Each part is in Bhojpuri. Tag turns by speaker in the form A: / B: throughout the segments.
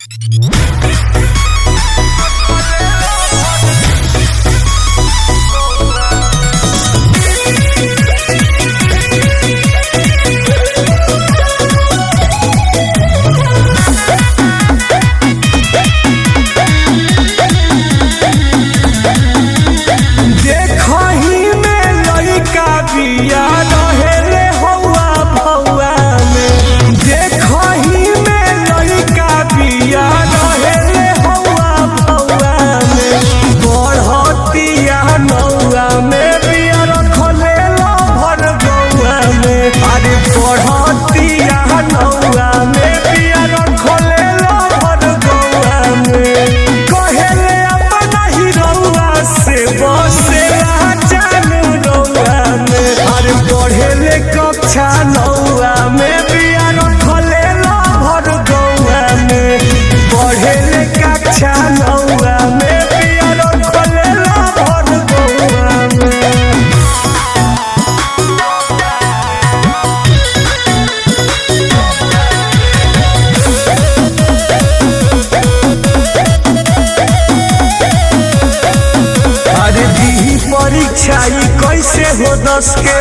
A: परीक्षा कैसे हो 10 के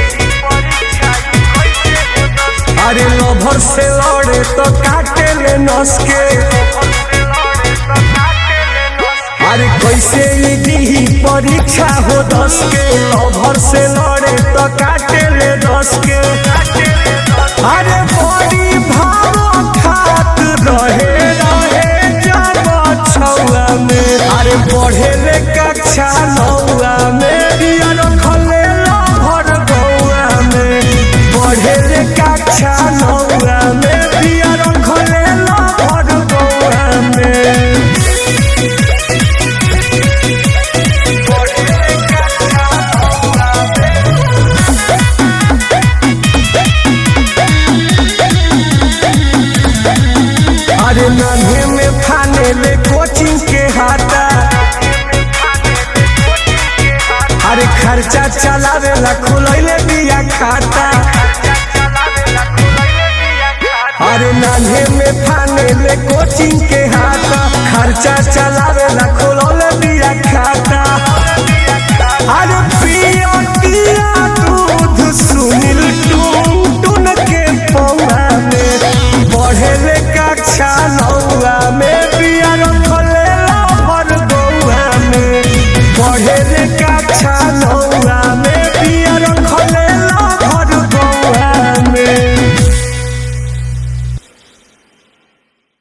A: अरे लभर से लड़े तो काटे ले नस के अरे कैसे दी परीक्षा हो 10 के लभर से लड़े तो काटे ले 10 के अरे बड़ी भाव खात रहे जब छुआ में अरे पढ़े ले कक्षा 9 में रखले भर गौआ में पढ़े ले कक्षा 9 में रखले भर गौआ में अरे नन्हे में फाने ले कोचिंग के हाथा अरे खर्चा चलावे ला खुलैले बिया खाता अरे नन्हे में फाने ले कोचिंग के हाथा खर्चा चलावे ला खुलैले बिया खाता अरे पिया दूध सुनील टून टून के